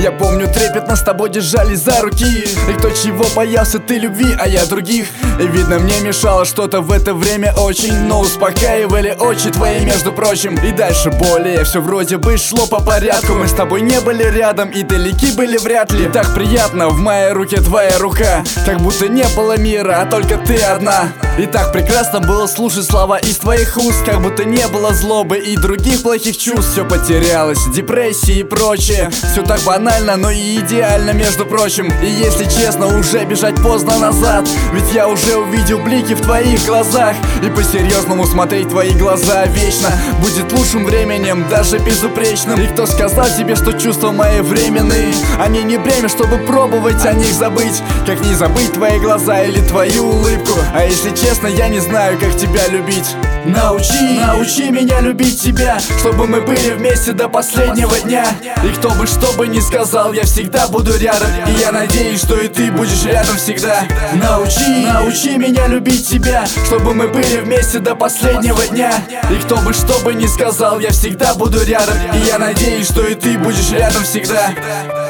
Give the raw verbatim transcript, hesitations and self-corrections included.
Я помню, трепетно с тобой держались за руки. И кто чего боялся, ты любви, а я других. И видно, мне мешало что-то в это время очень, но успокаивали очи твои, между прочим. И дальше более все вроде бы шло по порядку. Мы с тобой не были рядом и далеки были вряд ли. И так приятно, в моей руке твоя рука, как будто не было мира, а только ты одна. И так прекрасно было слушать слова из твоих уст, как будто не было злобы и других плохих чувств. Все потерялось, депрессии и прочее. Все так банально, но и идеально, между прочим. И если честно, уже бежать поздно назад, ведь я уже увидел блики в твоих глазах. И по-серьезному смотреть в твои глаза вечно будет лучшим временем, даже безупречным. И кто сказал тебе, что чувства мои временные? Они не бремя, чтобы пробовать о них забыть. Как не забыть твои глаза или твою улыбку? А если честно, я не знаю, как тебя любить. Научи, научи меня любить тебя, чтобы мы были вместе до последнего дня. И кто бы что бы ни сказал, я всегда буду рядом. И я надеюсь, что и ты будешь рядом всегда. Научи, научи меня любить тебя, чтобы мы были вместе до последнего дня. И кто бы что бы ни сказал, я всегда буду рядом. И я надеюсь, что и ты будешь рядом всегда.